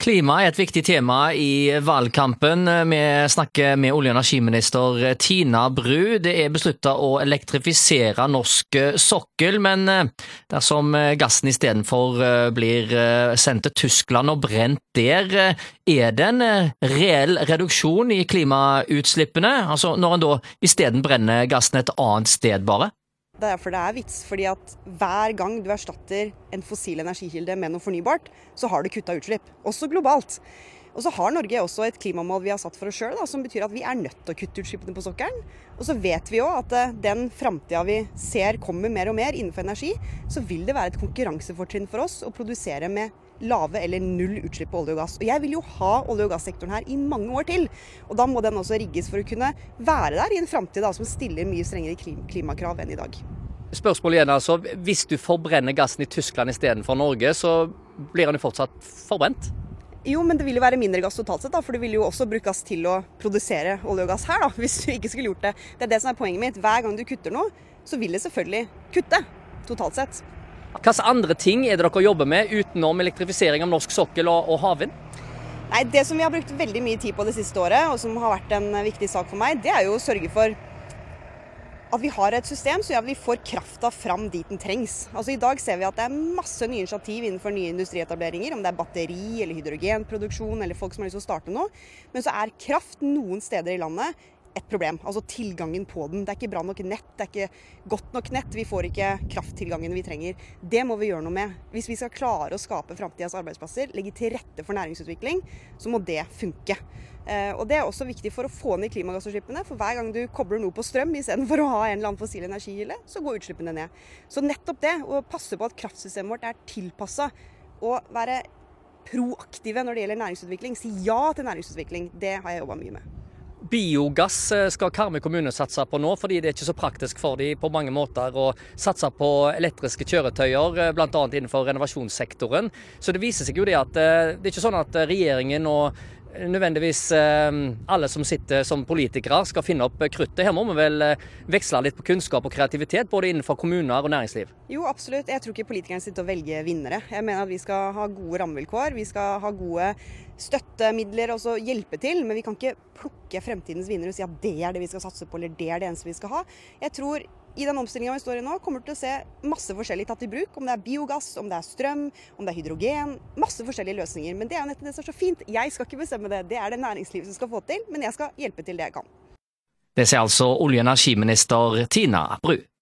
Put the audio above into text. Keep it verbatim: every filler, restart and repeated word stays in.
Klima er et viktig tema i valgkampen. Vi snakker med olje- og energiminister Tina Bru. Det er besluttet å elektrifisere norsk sokkel, men dersom gassen i stedet for blir sendt til Tyskland og brent der, er det en reell reduksjon i klimautslippene? Altså når en da i stedet brenner gassen et annet sted bare? Det er derfor det er vits, fordi at hver gang du erstatter en fossil energikilde med noe fornybart, så har du kuttet utslipp, også globalt. Og så har Norge også et klimamål vi har satt for oss selv, da, som betyr at vi er nødt til å kutte utslippene på sokkelen. Og så vet vi jo at den fremtiden vi ser kommer mer og mer innenfor energi, så vil det være et konkurransefortrinn for oss å produsere med lave eller null utslipp på olje og gass. Og jeg vil jo ha olje- og gassektoren her i mange år til. Og da må den også rigges for å kunne være der i en fremtid da, som stiller mye strengere klimakrav enn i dag. Spørsmålet igjen altså, hvis du forbrenner gassen i Tyskland i stedet for Norge, så blir den jo fortsatt forbrent? Jo, men det vil jo være mindre gass totalt sett, da, for det vil jo også bruke gass til å produsere olje og gass her, da, hvis du ikke skulle gjort det. Det er det som er poenget mitt. Hver gang du kutter noe, så vil det selvfølgelig kutte, totalt sett. Hvilke andre ting er det dere jobber med utenom elektrifisering av norsk sokkel og, og havvind? Nei, det som vi har brukt veldig mye tid på det siste året, og som har vært en viktig sak for meg, det er jo å sørge for at vi har et system så gjør at vi får krafta fram dit den trengs. Altså I dag ser vi at det er masse nye initiativ innenfor nye industrietableringer, om det er batteri eller hydrogenproduksjon eller folk som har lyst til å starte noe. Men så er kraft noen steder i landet et problem, altså tilgangen på den. Det er ikke bra nok nett, det er ikke godt nok nett, vi får ikke krafttilgangen vi trenger. Det må vi gjøre noe med. Hvis vi skal klare å skape fremtidens arbeidsplasser, legge til rette for næringsutvikling, så må det funke. Eh, og det er også viktig for å få ned klimagassutslippene, for hver gang du kobler noe på strøm, i stedet for å ha en eller annen fossil energikilde, så går utslippene ned. Så nettopp det, å passe på at kraftsystemet vårt er tilpasset, og være proaktive når det gjelder næringsutvikling, si ja til næringsutvikling, det har jeg jobbet mye med. Biogass skal Karmøy kommune satse på nå, fordi det er ikke så praktisk for de på mange måter å satse på elektriske kjøretøyer, blant annet innenfor renovasjonssektoren. Så det viser seg jo det at det er ikke sånn at regjeringen og nødvendigvis alle som sitter som politikere skal finne opp kruttet. Her må vi vel veksle litt på kunnskap og kreativitet, både innenfor kommuner og næringsliv. Jo, absolutt. Jeg tror ikke politikerne sitter og velger vinnere. Jeg mener at vi skal ha gode rammevilkår, vi skal ha gode støttemidler og så hjelpe til, men vi kan ikke plukke fremtidens vinnere og si at det er det vi skal satse på, eller det er det eneste vi skal ha. Jeg tror i den omstillingen vi står i nå, kommer du til å se masse forskjellig tatt i bruk, om det er biogass, om det er strøm, om det er hydrogen, masse forskjellige løsninger. Men det er jo nettopp det som er så fint. Jeg skal ikke bestemme det, det er det næringslivet som skal få til, men jeg skal hjelpe til det jeg kan. Det sier altså olje- og energiminister Tina Bru.